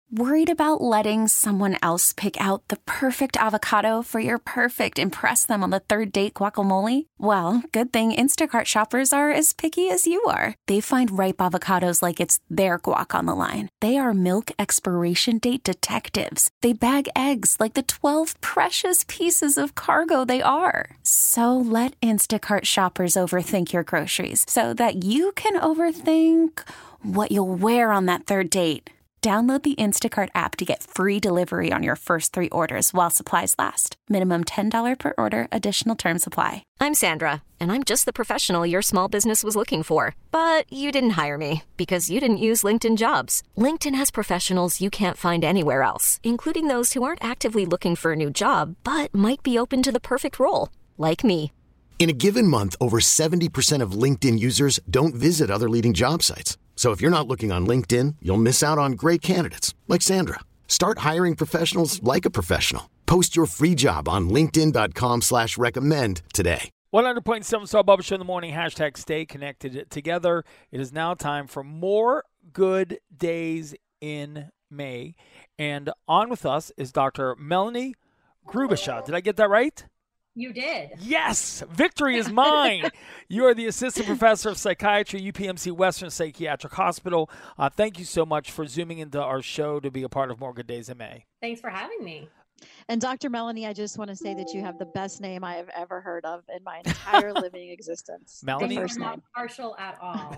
Worried about letting someone else pick out the perfect avocado for your perfect impress them on the third date guacamole? Well, good thing Instacart shoppers are as picky as you are. They find ripe avocados like it's their guac on the line. They are milk expiration date detectives. They bag eggs like the 12 precious pieces of cargo they are. So let Instacart shoppers overthink your groceries so that you can overthink what you'll wear on that third date. Download the Instacart app to get free delivery on your first 3 orders while supplies last. Minimum $10 per order. Additional terms apply. I'm Sandra, and I'm just the professional your small business was looking for. But you didn't hire me because you didn't use LinkedIn Jobs. LinkedIn has professionals you can't find anywhere else, including those who aren't actively looking for a new job, but might be open to the perfect role, like me. In a given month, over 70% of LinkedIn users don't visit other leading job sites. So if you're not looking on LinkedIn, you'll miss out on great candidates like Sandra. Start hiring professionals like a professional. Post your free job on linkedin.com/recommend today. 100.7 Star Bubba Show in the morning. Hashtag stay connected together. It is now time for more good days in May. And on with us is Dr. Melanie Grubisha. Did I get that right? You did. Yes, victory is mine. You are the assistant professor of psychiatry, UPMC Western Psychiatric Hospital. Thank you so much for zooming into our show to be a part of More Good Days in May. Thanks for having me. And Dr. Melanie, I just want to say that you have the best name I have ever heard of in my entire living existence. Melanie? I'm not partial at all.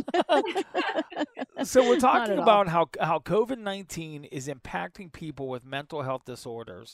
So we're talking about how COVID-19 is impacting people with mental health disorders.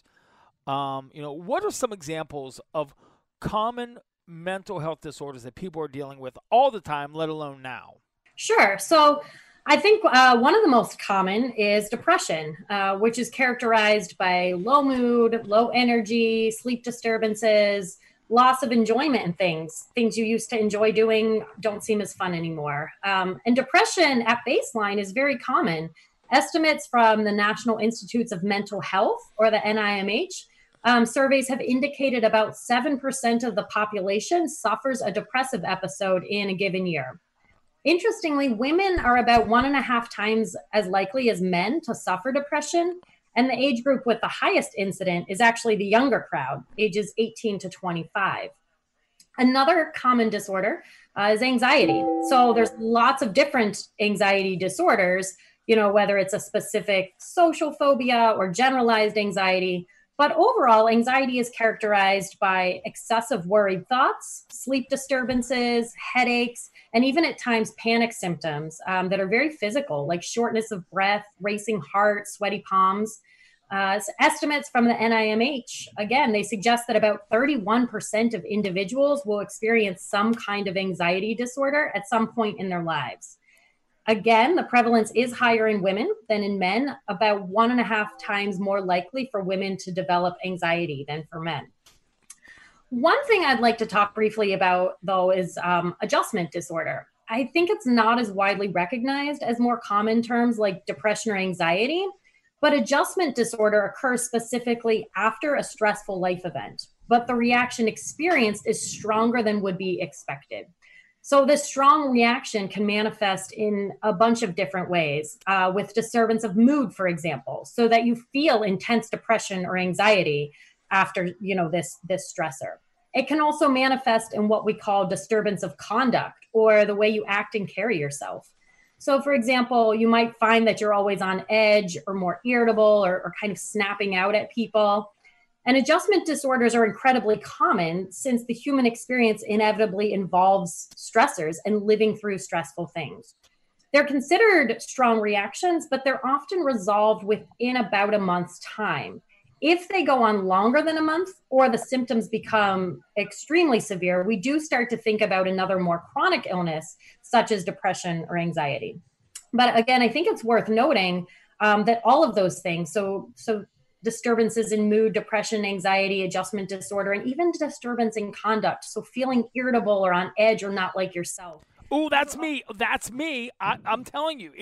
What are some examples of common mental health disorders that people are dealing with all the time, let alone now? Sure. So I think one of the most common is depression, which is characterized by low mood, low energy, sleep disturbances, loss of enjoyment in things you used to enjoy doing don't seem as fun anymore. And depression at baseline is very common. Estimates from the National Institutes of Mental Health, or the NIMH, surveys have indicated about 7% of the population suffers a depressive episode in a given year. Interestingly, women are about 1.5 times as likely as men to suffer depression, and the age group with the highest incident is actually the younger crowd, ages 18 to 25. Another common disorder is anxiety. So there's lots of different anxiety disorders, whether it's a specific social phobia or generalized anxiety. But overall, anxiety is characterized by excessive worried thoughts, sleep disturbances, headaches, and even at times panic symptoms that are very physical, like shortness of breath, racing heart, sweaty palms. Estimates from the NIMH, again, they suggest that about 31% of individuals will experience some kind of anxiety disorder at some point in their lives. Again, the prevalence is higher in women than in men, about 1.5 times more likely for women to develop anxiety than for men. One thing I'd like to talk briefly about, though, is adjustment disorder. I think it's not as widely recognized as more common terms like depression or anxiety, but adjustment disorder occurs specifically after a stressful life event, but the reaction experienced is stronger than would be expected. So this strong reaction can manifest in a bunch of different ways, with disturbance of mood, for example, so that you feel intense depression or anxiety after, this stressor. It can also manifest in what we call disturbance of conduct, or the way you act and carry yourself. So, for example, you might find that you're always on edge or more irritable or kind of snapping out at people. And adjustment disorders are incredibly common since the human experience inevitably involves stressors and living through stressful things. They're considered strong reactions, but they're often resolved within about a month's time. If they go on longer than a month or the symptoms become extremely severe, we do start to think about another more chronic illness, such as depression or anxiety. But again, I think it's worth noting that all of those things, so disturbances in mood, depression, anxiety, adjustment disorder, and even disturbance in conduct. So feeling irritable or on edge or not like yourself. Oh, that's me. That's me. I'm telling you.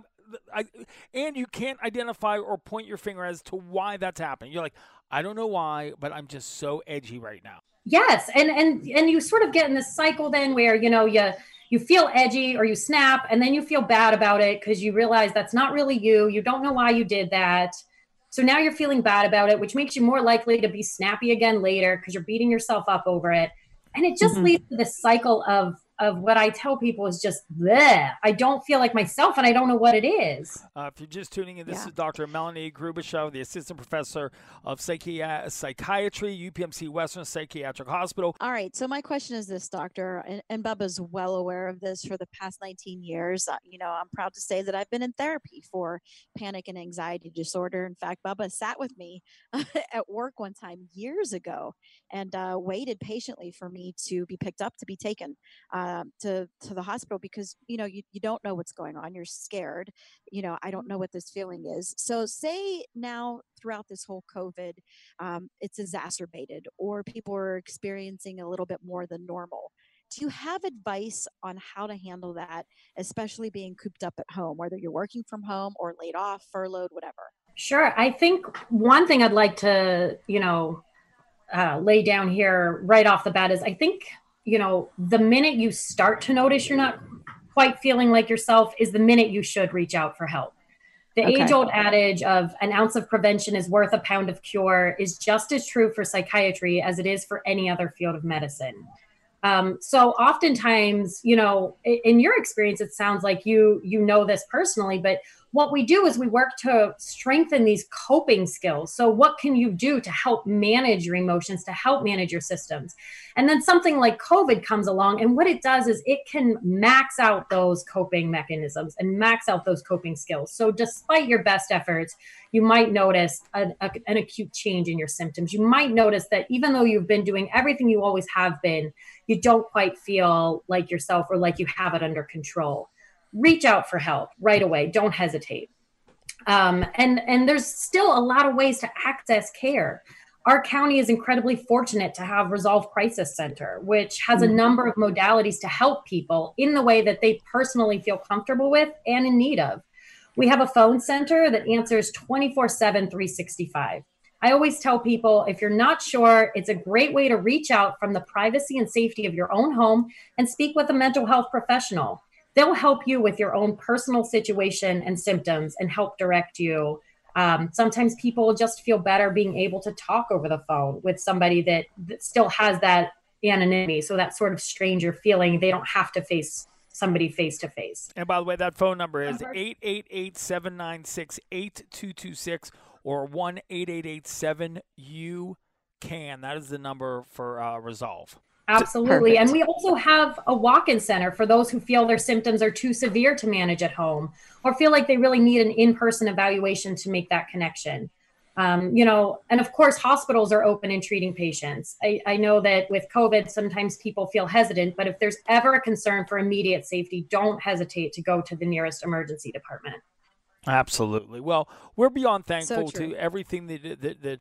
And you can't identify or point your finger as to why that's happening. You're like, I don't know why, but I'm just so edgy right now. Yes. And you sort of get in this cycle then where, you feel edgy or you snap, and then you feel bad about it because you realize that's not really you. You don't know why you did that. So now you're feeling bad about it, which makes you more likely to be snappy again later because you're beating yourself up over it. And it just leads to this cycle of what I tell people is just, bleh. I don't feel like myself and I don't know what it is. If you're just tuning in, this is Dr. Melanie Grubisha, the Assistant Professor of Psychiatry, UPMC Western Psychiatric Hospital. All right. So my question is this, Doctor, and Bubba's well aware of this for the past 19 years. I'm proud to say that I've been in therapy for panic and anxiety disorder. In fact, Bubba sat with me at work one time years ago and waited patiently for me to be picked up, to be taken to the hospital because, you don't know what's going on. You're scared. I don't know what this feeling is. So say now throughout this whole COVID, it's exacerbated or people are experiencing a little bit more than normal. Do you have advice on how to handle that, especially being cooped up at home, whether you're working from home or laid off, furloughed, whatever? Sure. I think one thing I'd like to, lay down here right off the bat is I think, the minute you start to notice you're not quite feeling like yourself is the minute you should reach out for help. The age-old adage of an ounce of prevention is worth a pound of cure is just as true for psychiatry as it is for any other field of medicine. So oftentimes, in your experience, it sounds like you know this personally, but what we do is we work to strengthen these coping skills. So what can you do to help manage your emotions, to help manage your systems? And then something like COVID comes along, and what it does is it can max out those coping mechanisms and max out those coping skills. So despite your best efforts, you might notice an acute change in your symptoms. You might notice that even though you've been doing everything you always have been, you don't quite feel like yourself or like you have it under control. Reach out for help right away. Don't hesitate. And there's still a lot of ways to access care. Our county is incredibly fortunate to have Resolve Crisis Center, which has a number of modalities to help people in the way that they personally feel comfortable with and in need of. We have a phone center that answers 24/7, 365. I always tell people, if you're not sure, it's a great way to reach out from the privacy and safety of your own home and speak with a mental health professional. They'll help you with your own personal situation and symptoms and help direct you. Sometimes people just feel better being able to talk over the phone with somebody that still has that anonymity. So that sort of stranger feeling, they don't have to face somebody face to face. And by the way, that phone number is 888-796-8226 or 1-888-7-YOU-CAN. That is the number for Resolve. Absolutely. Perfect. And we also have a walk-in center for those who feel their symptoms are too severe to manage at home or feel like they really need an in-person evaluation to make that connection. And of course, hospitals are open and treating patients. I know that with COVID, sometimes people feel hesitant, but if there's ever a concern for immediate safety, don't hesitate to go to the nearest emergency department. Absolutely. Well, we're beyond thankful So true. to everything that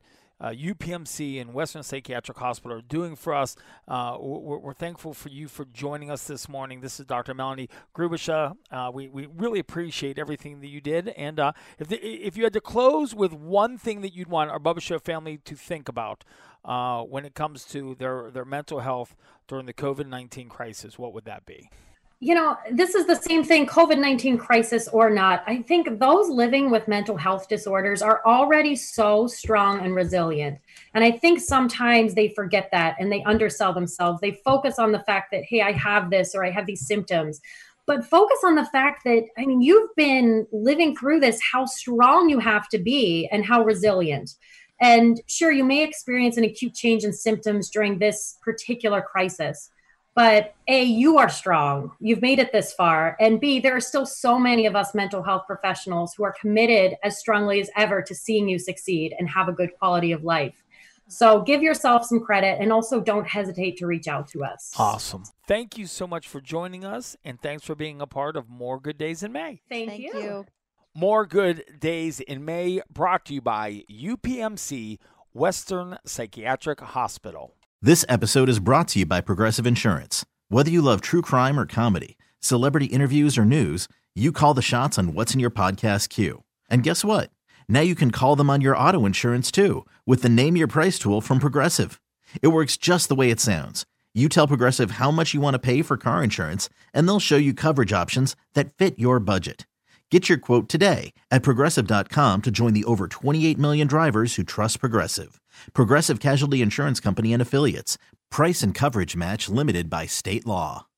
UPMC and Western Psychiatric Hospital are doing for us. We're thankful for you for joining us this morning. This is Dr. Melanie Grubisha. We really appreciate everything that you did. And if you had to close with one thing that you'd want our Bubba Show family to think about when it comes to their mental health during the COVID-19 crisis, what would that be? This is the same thing, COVID-19 crisis or not. I think those living with mental health disorders are already so strong and resilient. And I think sometimes they forget that and they undersell themselves. They focus on the fact that, hey, I have this or I have these symptoms. But focus on the fact that, you've been living through this, how strong you have to be and how resilient. And sure, you may experience an acute change in symptoms during this particular crisis. But A, you are strong. You've made it this far. And B, there are still so many of us mental health professionals who are committed as strongly as ever to seeing you succeed and have a good quality of life. So give yourself some credit and also don't hesitate to reach out to us. Awesome. Thank you so much for joining us, and thanks for being a part of More Good Days in May. Thank you. More Good Days in May brought to you by UPMC Western Psychiatric Hospital. This episode is brought to you by Progressive Insurance. Whether you love true crime or comedy, celebrity interviews or news, you call the shots on what's in your podcast queue. And guess what? Now you can call them on your auto insurance too with the Name Your Price tool from Progressive. It works just the way it sounds. You tell Progressive how much you want to pay for car insurance, and they'll show you coverage options that fit your budget. Get your quote today at Progressive.com to join the over 28 million drivers who trust Progressive. Progressive Casualty Insurance Company and Affiliates. Price and coverage match limited by state law.